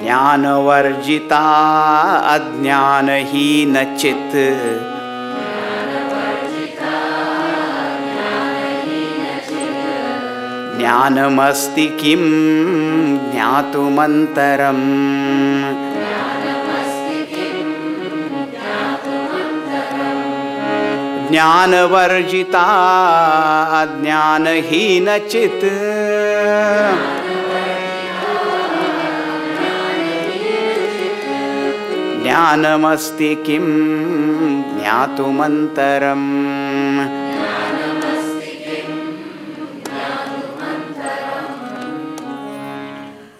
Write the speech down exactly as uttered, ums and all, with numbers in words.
ज्ञानवर्जिता अज्ञानहीनचित् ज्ञानमस्ति किं ज्ञातुमन्तरम्। ज्ञानवर्जिता अज्ञानहीनचित् ज्ञानमस्ति किं ज्ञातुमन्तरम्।